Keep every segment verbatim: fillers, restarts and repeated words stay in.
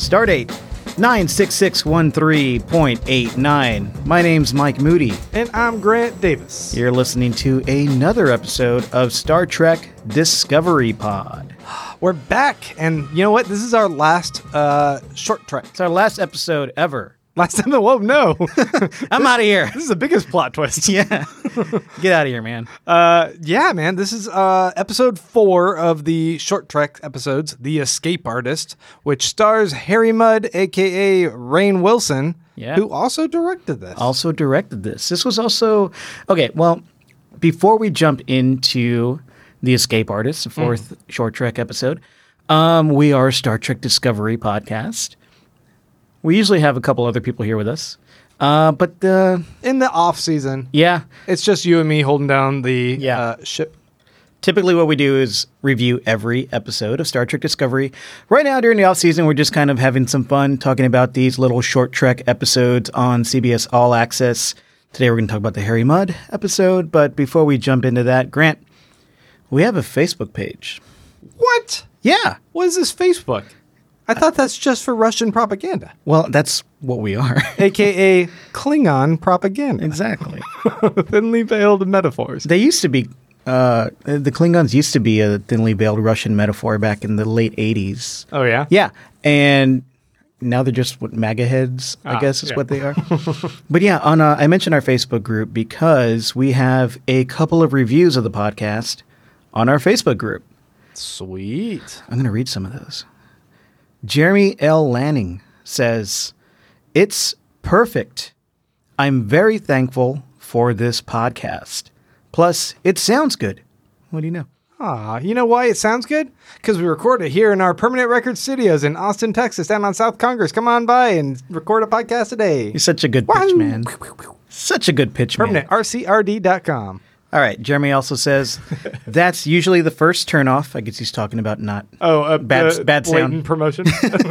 Stardate nine six six one three point eight nine. My name's Mike Moody. And I'm Grant Davis. You're listening to another episode of Star Trek Discovery Pod. We're back, and you know what? This is our last uh, short trek. It's our last episode ever. Last time, whoa, no. I'm out of here. This is the biggest plot twist. Yeah. Get out of here, man. Uh, yeah, man. This is uh, episode four of the short trek episodes, The Escape Artist, which stars Harry Mudd, a k a. Rainn Wilson, yeah. who also directed this. Also directed this. This was also... Okay, well, before we jump into The Escape Artist, the fourth mm. short trek episode, um, we are a Star Trek Discovery podcast. We usually have a couple other people here with us. Uh, but uh, in the off season, yeah, it's just you and me holding down the yeah. uh, ship. Typically what we do is review every episode of Star Trek Discovery. Right now during the off season, we're just kind of having some fun talking about these little short trek episodes on C B S All Access. Today we're going to talk about the Harry Mudd episode. But before we jump into that, Grant, we have a Facebook page. What? Yeah. What is this Facebook? I thought that's just for Russian propaganda. Well, that's what we are. A K A Klingon propaganda. Exactly. Thinly veiled metaphors. They used to be, uh, the Klingons used to be a thinly veiled Russian metaphor back in the late eighties. Oh, yeah? Yeah. And now they're just what MAGA heads, I ah, guess is yeah. what they are. But yeah, on uh, I mentioned our Facebook group because we have a couple of reviews of the podcast on our Facebook group. Sweet. I'm going to read some of those. Jeremy L. Lanning says, "It's perfect. I'm very thankful for this podcast. Plus, it sounds good." What do you know? Ah, you know why it sounds good? Because we record it here in our permanent record studios in Austin, Texas, down on South Congress. Come on by and record a podcast a day. You're such a good pitch, Wahoo! man. Such a good pitch, permanent man. R C R D dot com. All right. Jeremy also says, "That's usually the first turnoff." I guess he's talking about not oh uh, bad, uh, bad sound promotion.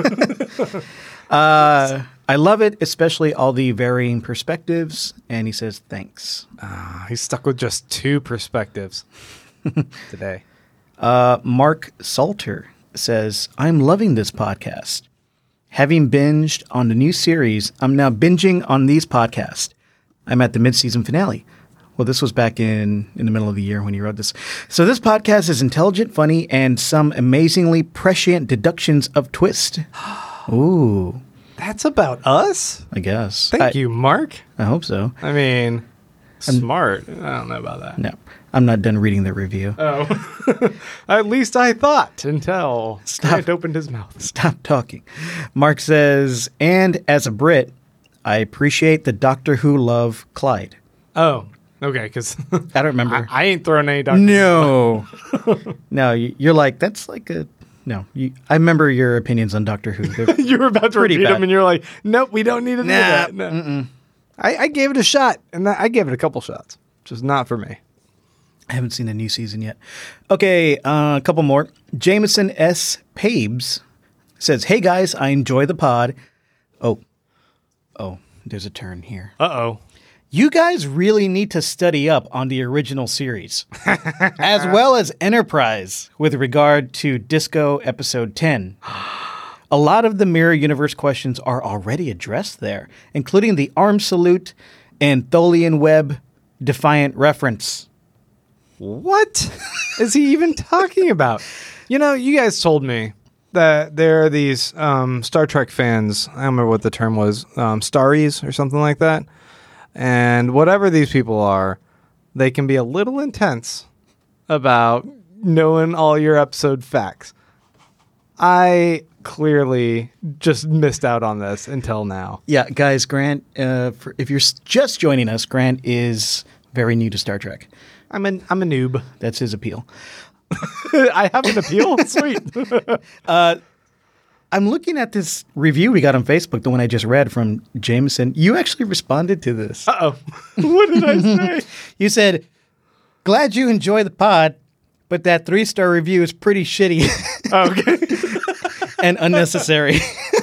uh, I love it, especially all the varying perspectives. And he says, "Thanks." Ah, he's stuck with just two perspectives today. Uh, Mark Salter says, "I'm loving this podcast. Having binged on the new series, I'm now binging on these podcasts. I'm at the mid-season finale." Well, this was back in, in the middle of the year when you wrote this. "So this podcast is intelligent, funny, and some amazingly prescient deductions of twist." Ooh. That's about us? I guess. Thank I, you, Mark. I hope so. I mean, smart. I'm, I don't know about that. No, I'm not done reading the review. Oh. At least I thought until Stop. Grant opened his mouth. Stop talking. Mark says, "And as a Brit, I appreciate the Doctor Who love, Clyde." Oh. Okay, because I don't remember. I, I ain't throwing any Doctor No. No, you, you're like, that's like a... No. You, I remember your opinions on Doctor Who. You were about to repeat bad. them, and you're like, nope, we don't need to do Nah, that. No. I, I gave it a shot, and that, I gave it a couple shots. Just not for me. I haven't seen the new season yet. Okay, uh, a couple more. Jameson S. Pabes says, "Hey, guys, I enjoy the pod." Oh. Oh, there's a turn here. Uh-oh. "You guys really need to study up on the original series, as well as Enterprise, with regard to Disco Episode ten. A lot of the Mirror Universe questions are already addressed there, including the arm salute and Tholian Web defiant reference." What is he even talking about? You know, you guys told me that there are these um, Star Trek fans, I don't remember what the term was, um, Starries or something like that. And whatever these people are, they can be a little intense about knowing all your episode facts. I clearly just missed out on this until now. Yeah, guys, Grant, uh, for, if you're s- just joining us, Grant is very new to Star Trek. I'm an I'm a noob. That's his appeal. I have an appeal? Sweet. uh, I'm looking at this review we got on Facebook, the one I just read from Jameson. You actually responded to this. Uh-oh. What did I say? You said, "Glad you enjoy the pod, but that three-star review is pretty shitty." Okay. And unnecessary.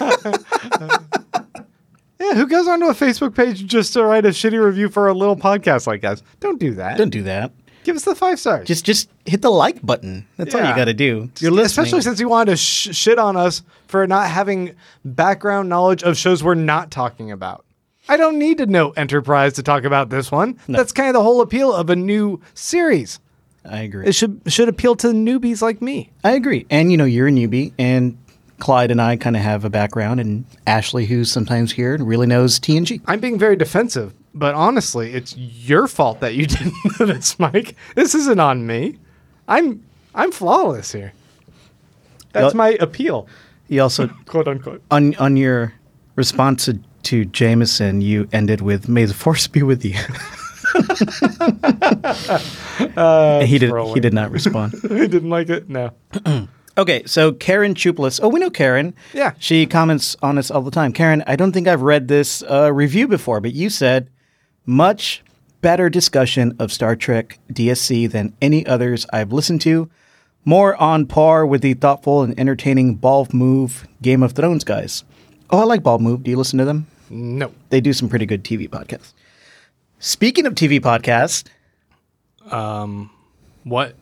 Yeah, who goes onto a Facebook page just to write a shitty review for a little podcast like us? Don't do that. Don't do that. Give us the five stars. Just just hit the like button. That's all Yeah. you got to do. You're listening. Especially since you wanted to sh- shit on us for not having background knowledge of shows we're not talking about. I don't need to know Enterprise to talk about this one. No. That's kind of the whole appeal of a new series. I agree. It should should appeal to newbies like me. I agree. And, you know, you're a newbie, and Clyde and I kind of have a background, and Ashley, who's sometimes here and really knows T N G. I'm being very defensive, but honestly, it's your fault that you didn't know this, Mike. This isn't on me. I'm I'm flawless here. That's Yep. my appeal, You also, quote unquote. on on your response to, to Jameson, you ended with, "May the force be with you." Uh, he did trolling. he did not respond. I didn't like it. No. Okay, so Karen Chuplis. Oh, we know Karen. Yeah. She comments on us all the time. Karen, I don't think I've read this uh, review before, but you said much better discussion of Star Trek D S C than any others I've listened to. More on par with the thoughtful and entertaining Ball Move Game of Thrones guys. Oh, I like Ball Move. Do you listen to them? No. They do some pretty good T V podcasts. Speaking of T V podcasts, What?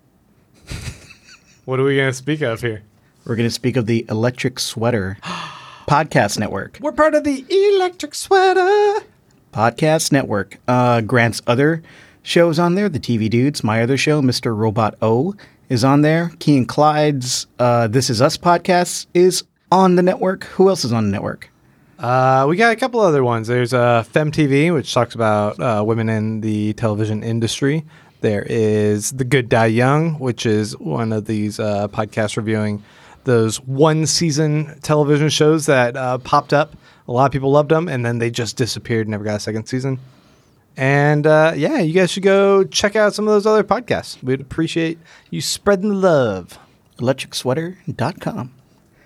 What are we going to speak of here? we're going to speak of the Electric Sweater Podcast Network. We're part of the Electric Sweater. Podcast Network. Uh, Grant's other shows on there, the T V Dudes. My other show, Mister Robot O, is on there. Key and Clyde's uh, This Is Us podcast is on the network. Who else is on the network? Uh, we got a couple other ones. There's uh, FemTV, which talks about uh, women in the television industry. There is The Good Die Young, which is one of these uh, podcasts reviewing those one-season television shows that uh, popped up. A lot of people loved them, and then they just disappeared, never got a second season. And uh, yeah, you guys should go check out some of those other podcasts. We'd appreciate you spreading the love. electric sweater dot com.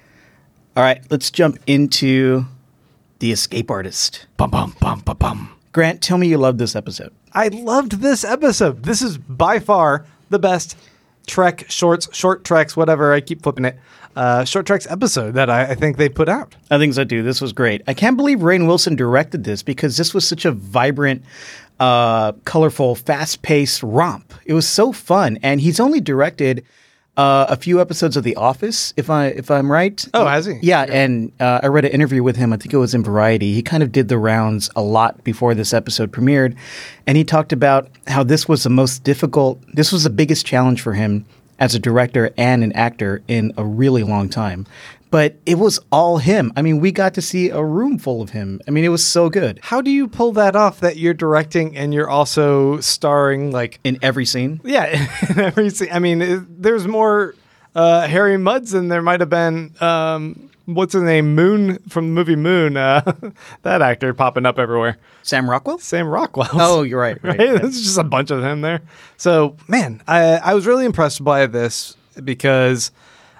All right, let's jump into The Escape Artist. Bum, bum, bum, bum, bum. Grant, tell me you loved this episode. I loved this episode. This is by far the best Trek shorts, short Treks, whatever. I keep flipping it. Uh, short Treks episode that I, I think they put out. I think so too. This was great. I can't believe Rainn Wilson directed this because this was such a vibrant, uh, colorful, fast-paced romp. It was so fun, and he's only directed uh, a few episodes of The Office, if I if I'm right. Oh, has he? Yeah, and uh, I read an interview with him. I think it was in Variety. He kind of did the rounds a lot before this episode premiered, and he talked about how this was the most difficult. This was the biggest challenge for him as a director and an actor in a really long time. But it was all him. I mean, we got to see a room full of him. I mean, it was so good How do you pull that off that you're directing and you're also starring like, in every scene. yeah, in every scene? I mean, it, there's more uh, Harry Mudds than there might have been, um, what's his name? Moon from the movie Moon. Uh, that actor popping up everywhere. Sam Rockwell? Sam Rockwell. Oh, you're right. Right? right. There's just a bunch of him there. So, man, I, I was really impressed by this because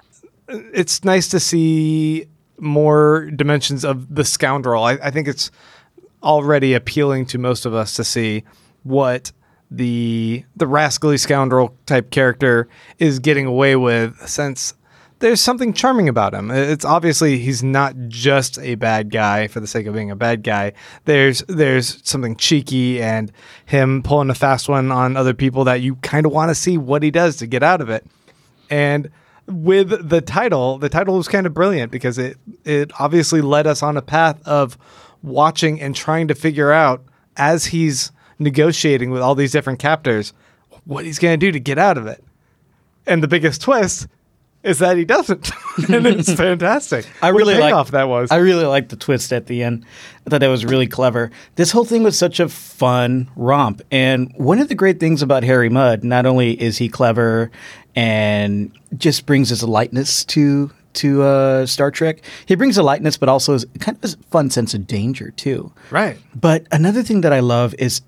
it's nice to see more dimensions of the scoundrel. I, I think it's already appealing to most of us to see what the the rascally scoundrel type character is getting away with, since there's something charming about him. It's obviously he's not just a bad guy for the sake of being a bad guy. There's there's something cheeky and him pulling a fast one on other people that you kind of want to see what he does to get out of it. And with the title, the title was kind of brilliant because it it obviously led us on a path of watching and trying to figure out, as he's negotiating with all these different captors, what he's going to do to get out of it. And the biggest twist is that he doesn't. And it's fantastic. I What a really like payoff that was. I really liked the twist at the end. I thought that was really clever. This whole thing was such a fun romp. And one of the great things about Harry Mudd, not only is he clever and just brings his lightness to to uh, Star Trek, he brings a lightness, but also is kind of a fun sense of danger too. right. But another thing that I love is,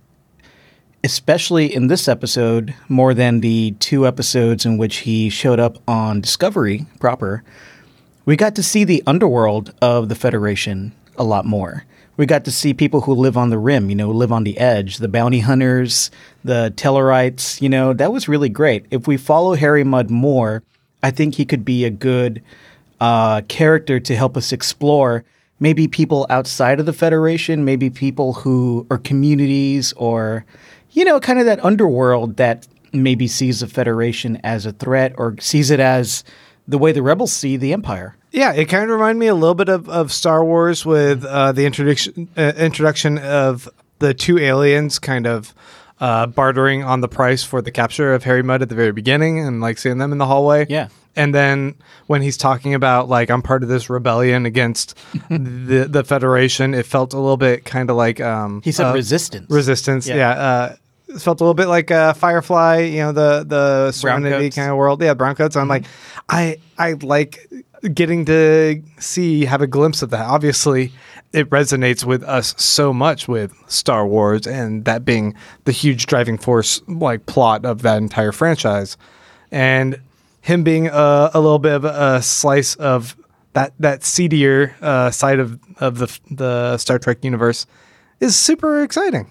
especially in this episode, more than the two episodes in which he showed up on Discovery proper, we got to see the underworld of the Federation a lot more. We got to see people who live on the rim, you know, live on the edge, the bounty hunters, the Tellarites, you know, that was really great. If we follow Harry Mudd more, I think he could be a good uh, character to help us explore maybe people outside of the Federation, maybe people who are communities or, you know, kind of that underworld that maybe sees the Federation as a threat or sees it as the way the rebels see the Empire. Yeah, it kind of reminded me a little bit of, of Star Wars with uh, the introduction uh, introduction of the two aliens kind of uh, bartering on the price for the capture of Harry Mudd at the very beginning and like seeing them in the hallway. Yeah. And then when he's talking about like I'm part of this rebellion against the the Federation, it felt a little bit kind of like um, He said uh, resistance. Resistance, Yeah. yeah. uh, it felt a little bit like uh, Firefly, you know, the the Serenity Browncoats. kind of world. Yeah, browncoats. I'm like, I I like getting to see have a glimpse of that. Obviously, it resonates with us so much with Star Wars, and that being the huge driving force like plot of that entire franchise, and him being a, a little bit of a slice of that that seedier uh, side of of the the Star Trek universe is super exciting.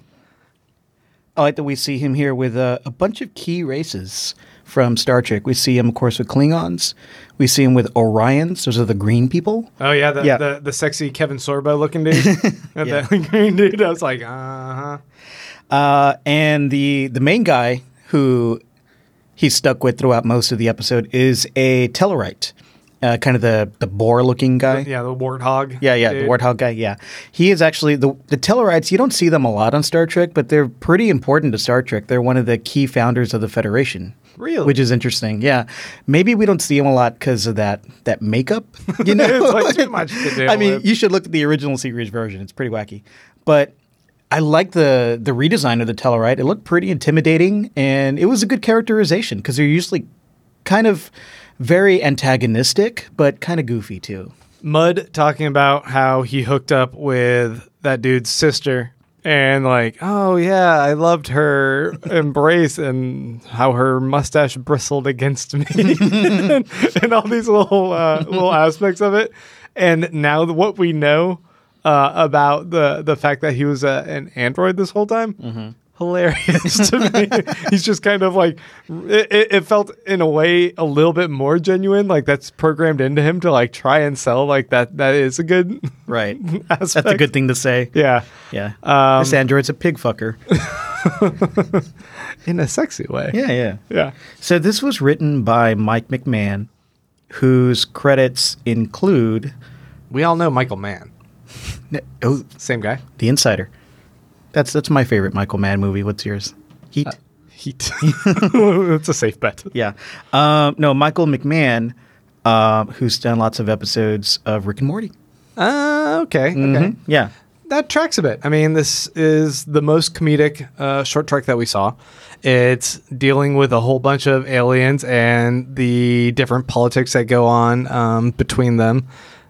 I like that we see him here with uh, a bunch of key races from Star Trek. We see him, of course, with Klingons. We see him with Orions. Those are the green people. Oh yeah, the Yeah. the, the sexy Kevin Sorbo looking dude, Yeah. that green dude. I was like, uh huh. Uh, and the the main guy who he's stuck with throughout most of the episode is a Tellarite, uh, kind of the, the boar-looking guy. Yeah, the warthog. Yeah, yeah, dude. the Warthog guy, yeah. He is actually, the, the Tellarites, you don't see them a lot on Star Trek, but they're pretty important to Star Trek. They're one of the key founders of the Federation. Really? Which is interesting, yeah. Maybe we don't see them a lot because of that that makeup, you know? It's like too much to deal I mean, with. you should look at the original series version. It's pretty wacky. But I like the, the redesign of the Tellarite. It looked pretty intimidating, and it was a good characterization because they're usually kind of very antagonistic, but kind of goofy too. Mudd talking about how he hooked up with that dude's sister and like, oh yeah, I loved her embrace and how her mustache bristled against me and, and all these little uh, little aspects of it. And now what we know uh, about the the fact that he was uh, an android this whole time. Mm-hmm. Hilarious to me. He's just kind of like it, it felt in a way a little bit more genuine, like that's programmed into him to like try and sell like that that is a good Right. aspect. That's a good thing to say. Yeah, Yeah. Um, this android's a pig fucker. in a sexy way. Yeah, yeah. Yeah. So this was written by Mike McMahon, whose credits include We all know Michael Mann. oh, Same guy. The Insider. That's that's my favorite Michael Mann movie. What's yours? Heat. Uh, Heat. That's a safe bet. Yeah. Um, no, Michael McMahon, uh, who's done lots of episodes of Rick and Morty. Uh, okay. Okay. Mhm. Yeah. That tracks a bit. I mean, this is the most comedic uh, short trek that we saw. It's dealing with a whole bunch of aliens and the different politics that go on um, between them.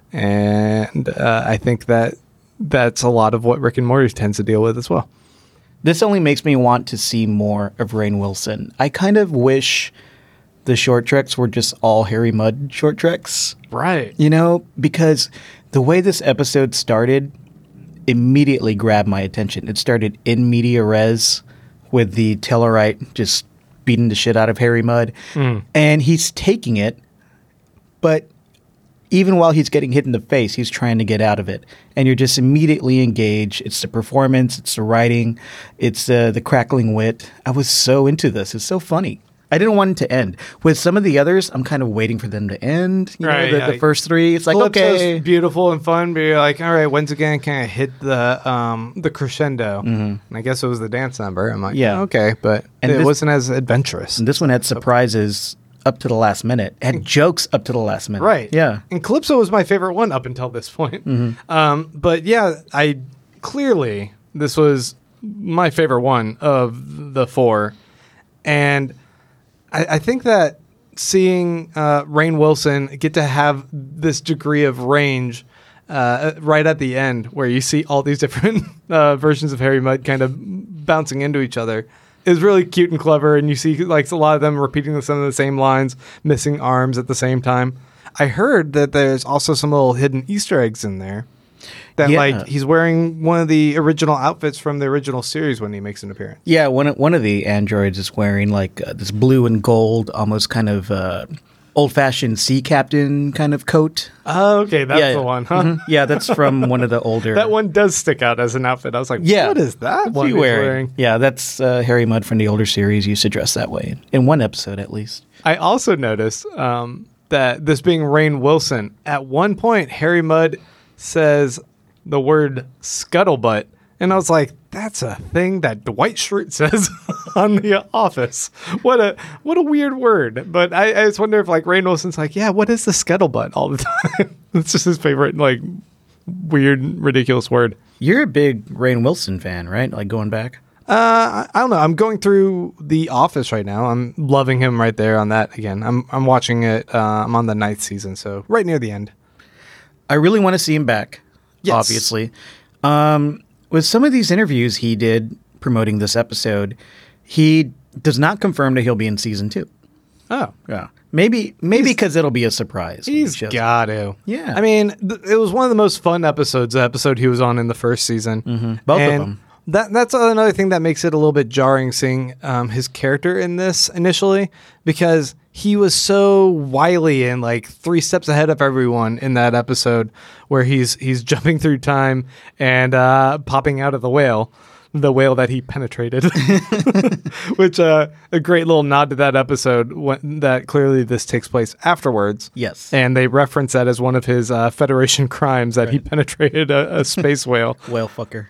And uh, I think that that's a lot of what Rick and Morty tends to deal with as well. This only makes me want to see more of Rainn Wilson. I kind of wish the short treks were just all Harry Mudd short treks. Right. You know, because the way this episode started immediately grabbed my attention. It started in media res with the Tellarite just beating the shit out of Harry Mudd. Mm. And he's taking it, but even while he's getting hit in the face, he's trying to get out of it. And you're just immediately engaged. It's the performance, it's the writing, it's uh, the crackling wit. I was so into this. It's so funny. I didn't want it to end. With some of the others, I'm kind of waiting for them to end. You Right, know, the, yeah. the first three, it's like, Calypso's okay. beautiful and fun, but you're like, all right, when's it gonna kind of hit the um the crescendo? Mm-hmm. And I guess it was the dance number. I'm like, Yeah. yeah, okay, but And it this- wasn't as adventurous. And this one had surprises up to the last minute. It had jokes up to the last minute. Right. Yeah. And Calypso was my favorite one up until this point. Mm-hmm. Um, but yeah, I clearly this was my favorite one of the four, and I, I think that seeing uh, Rainn Wilson get to have this degree of range uh, right at the end, where you see all these different uh, versions of Harry Mudd kind of bouncing into each other, is really cute and clever. And you see like a lot of them repeating some of the same lines, missing arms at the same time. I heard that there's also some little hidden Easter eggs in there. That Yeah. like he's wearing one of the original outfits from the original series when he makes an appearance. Yeah, one of, one of the androids is wearing like uh, this blue and gold, almost kind of uh, old-fashioned sea captain kind of coat. Oh, okay, that's Yeah, the one, huh? Mhm. Yeah, that's from one of the older. That one does stick out as an outfit. I was like, Yeah. what is that What's one he he's wearing? wearing? Yeah, that's uh, Harry Mudd from the older series used to dress that way in one episode at least. I also noticed um, that this being Rainn Wilson, at one point, Harry Mudd says the word scuttlebutt. And I was like, that's a thing that Dwight Schrute says on The Office. What a what a weird word. But I, I just wonder if like Rainn Wilson's like, yeah, what is the scuttlebutt all the time? It's just his favorite, like, weird, ridiculous word. You're a big Rainn Wilson fan, right? Like going back? Uh, I, I don't know. I'm going through The Office right now. I'm loving him right there on that again. I'm I'm watching it. Uh, I'm on the ninth season, so right near the end. I really want to see him back, Yes. obviously. Um, with some of these interviews he did promoting this episode, he does not confirm that he'll be in season two. Oh. Yeah. Maybe maybe because it'll be a surprise. when He's he shows up. got to. Yeah. I mean, th- it was one of the most fun episodes, the episode he was on in the first season. Mm-hmm. Both And of them. That, that's another thing that makes it a little bit jarring seeing um, his character in this initially, because he was so wily and like three steps ahead of everyone in that episode where he's he's jumping through time and uh, popping out of the whale. The whale that he penetrated, which uh, a great little nod to that episode when, that clearly this takes place afterwards. Yes. And they reference that as one of his uh, Federation crimes that he penetrated a, a space whale. Whale fucker.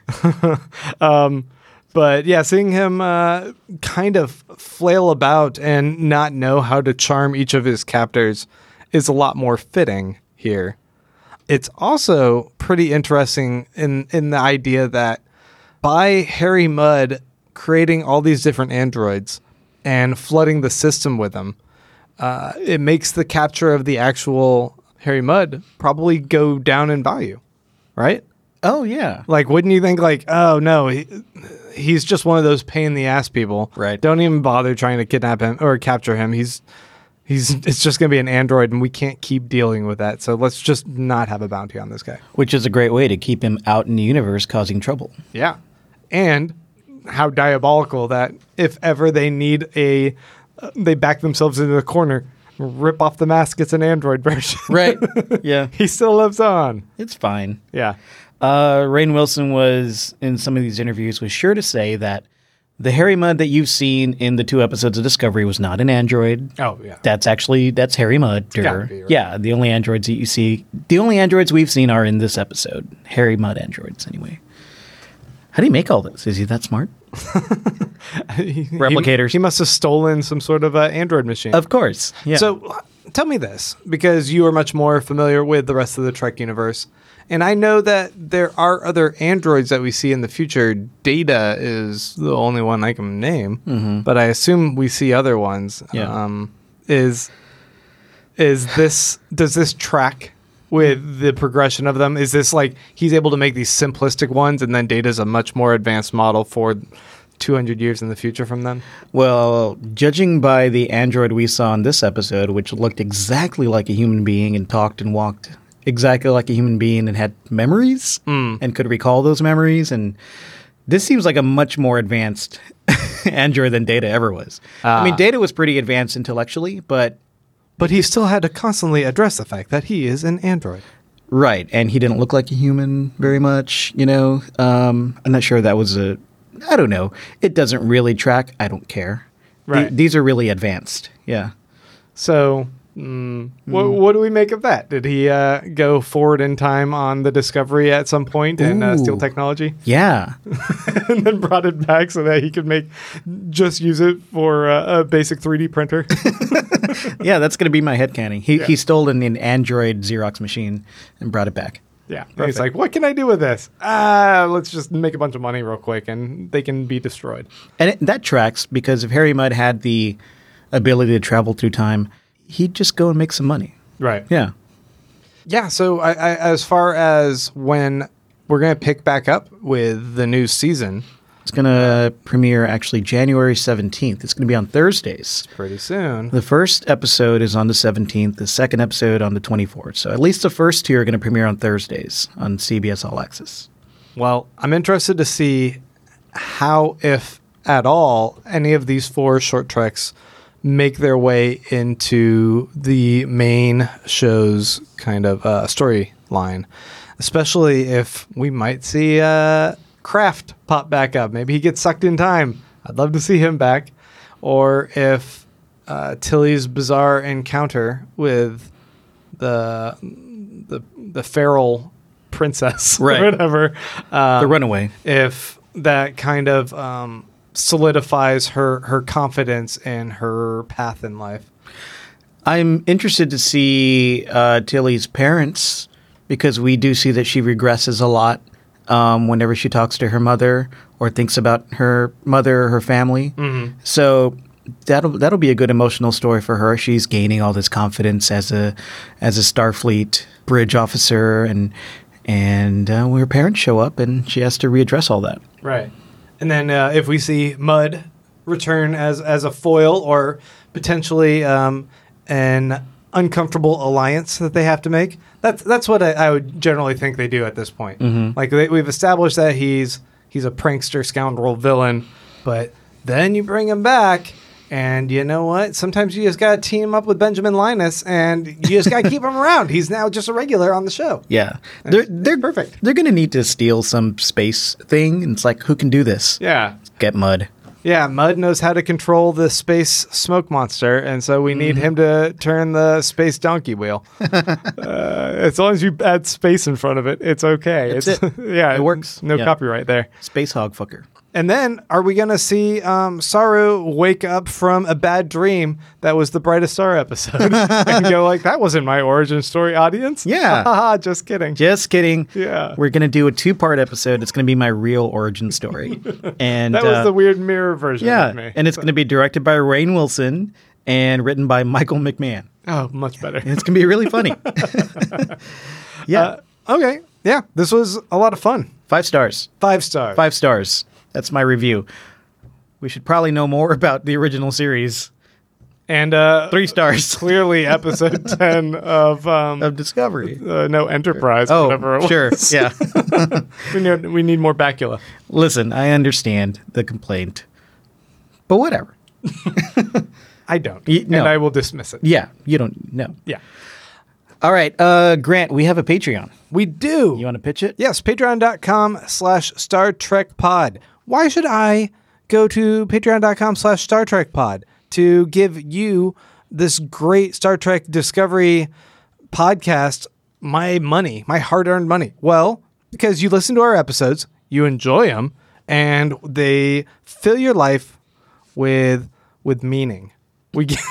Um, but yeah, seeing him uh, kind of flail about and not know how to charm each of his captors is a lot more fitting here. It's also pretty interesting in, in the idea that by Harry Mudd creating all these different androids and flooding the system with them, uh, it makes the capture of the actual Harry Mudd probably go down in value, right? Oh, yeah. Like, wouldn't you think, like, oh, no, he, he's just one of those pain-in-the-ass people. Right. Don't even bother trying to kidnap him or capture him. He's, he's, it's just going to be an android, and we can't keep dealing with that. So let's just not have a bounty on this guy. Which is a great way to keep him out in the universe causing trouble. Yeah. And how diabolical that if ever they need a, uh, they back themselves into the corner, rip off the mask, it's an android version. Right. Yeah. He still lives on. It's fine. Yeah. Uh, Rainn Wilson was, in some of these interviews, was sure to say that the Harry Mudd that you've seen in the two episodes of Discovery was not an android. Oh, yeah. That's actually, that's Harry Mudd. gotta be, right? Yeah, the only androids that you see, the only androids we've seen are in this episode. Harry Mudd androids, anyway. How do you make all this? Is he that smart? Replicators. He, he must have stolen some sort of uh, android machine. Of course. Yeah. So uh, tell me this, because you are much more familiar with the rest of the Trek universe. And I know that there are other androids that we see in the future. Data is the only one I can name, Mm-hmm. but I assume we see other ones. Yeah. Um, is is this does this track with the progression of them? Is this like he's able to make these simplistic ones, and then Data's a much more advanced model for two hundred years in the future from them? Well, judging by the android we saw in this episode, which looked exactly like a human being and talked and walked exactly like a human being and had memories Mm. and could recall those memories, and this seems like a much more advanced android than Data ever was. I mean, Ah. Data was pretty advanced intellectually, but But he still had to constantly address the fact that he is an android. right, and he didn't look like a human very much, you know. Um, I'm not sure that was a, I don't know. It doesn't really track. I don't care. The- Right. these are really advanced. Yeah. So, mm, what, what do we make of that? Did he uh, go forward in time on the Discovery at some point and uh, steal Ooh. technology, Yeah. and then brought it back so that he could make just use it for uh, a basic three D printer? Yeah, that's going to be my headcanon. He he stole an, an Android Xerox machine and brought it back. Yeah, and he's like, "What can I do with this? Ah, let's just make a bunch of money real quick, and they can be destroyed." And it, that tracks because if Harry Mudd had the ability to travel through time, he'd just go and make some money. Right. Yeah. Yeah. So, I, I, as far as when we're gonna pick back up with the new season, It's going to premiere actually January seventeenth. It's going to be on Thursdays. pretty soon. The first episode is on the seventeenth, the second episode on the twenty-fourth. So at least the first two are going to premiere on Thursdays on C B S All Access. Well, I'm interested to see how, if at all, any of these four short treks make their way into the main show's kind of uh, storyline, especially if we might see uh, Kraft pop back up. Maybe he gets sucked in time. I'd love to see him back. Or if uh, Tilly's bizarre encounter with the the the feral princess Right. or whatever, um, The runaway. if that kind of um, solidifies her her confidence in her path in life. I'm interested to see uh, Tilly's parents, because we do see that she regresses a lot um, whenever she talks to her mother or thinks about her mother or her family. Mm-hmm. So that'll that'll be a good emotional story for her. She's gaining all this confidence as a as a Starfleet bridge officer, and and uh, her parents show up, and she has to readdress all that. Right. And then uh, if we see Mud return as, as a foil or potentially um, an uncomfortable alliance that they have to make, that's that's what I, I would generally think they do at this point. Mm-hmm. Like they, we've established that he's he's a prankster, scoundrel, villain, but then you bring him back, and you know what? Sometimes you just got to team up with Benjamin Linus, and you just got to keep him around. He's now just a regular on the show. Yeah, they're they're perfect. They're gonna need to steal some space thing, and it's like, who can do this? Yeah. Get Mud. Yeah, Mud knows how to control the space smoke monster, and so we need him to turn the space donkey wheel. uh, as long as you add space in front of it, it's okay. That's it's it. Yeah, It works. No Yeah. copyright there. Space hog fucker. And then, are we going to see um, Saru wake up from a bad dream that was the Brightest Star episode and go like, that wasn't my origin story, audience? Yeah. Haha, just kidding. Just kidding. Yeah. We're gonna do a two part episode. It's gonna be my real origin story, and That was uh, the weird mirror version yeah, of me. and it's gonna be directed by Rainn Wilson and written by Michael McMahon. Oh, much better. And it's gonna be really funny. yeah, Uh, okay. Yeah, this was a lot of fun. five stars. Five stars. Five stars. That's my review. We should probably know more about the original series. And uh, Three stars clearly episode ten of um, of Discovery. uh, No Enterprise, Oh, whatever it was. sure. Yeah. we, need, we need more Bacula. Listen, I understand the complaint, but whatever. I don't. Y- no. And I will dismiss it. Yeah, you don't know. Yeah. All right, uh, Grant, we have a Patreon. We do. You want to pitch it? Yes, patreon.com slash Star Trek Pod. Why should I go to patreon.com slash Star Trek Pod to give you this great Star Trek Discovery podcast my money, my hard-earned money? Well, because you listen to our episodes, you enjoy them, and they fill your life with with meaning. We get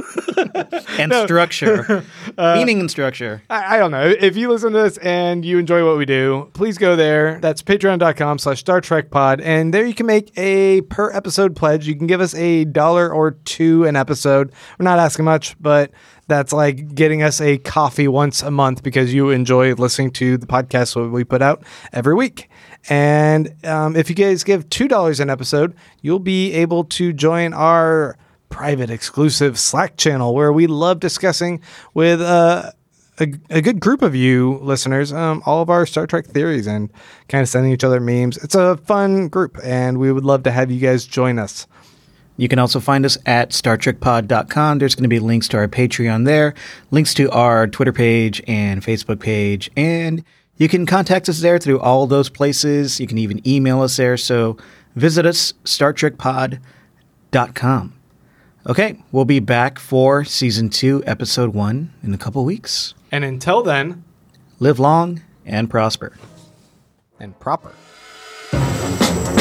And structure. Uh, Meaning and structure. I, I don't know. If you listen to this and you enjoy what we do, please go there. That's patreon.com slash Star Trek Pod. And there you can make a per episode pledge. You can give us a dollar or two an episode. We're not asking much, but that's like getting us a coffee once a month because you enjoy listening to the podcast that we put out every week. And um, if you guys give two dollars an episode, you'll be able to join our private exclusive Slack channel where we love discussing with uh, a, a good group of you listeners um, all of our Star Trek theories and kind of sending each other memes. It's a fun group, and we would love to have you guys join us. You can also find us at star trek pod dot com. There's going to be links to our Patreon there, links to our Twitter page and Facebook page, and you can contact us there through all those places. You can even email us there. So visit us, star trek pod dot com. Okay, we'll be back for season two, episode one in a couple weeks. And until then, Live long and prosper. and proper.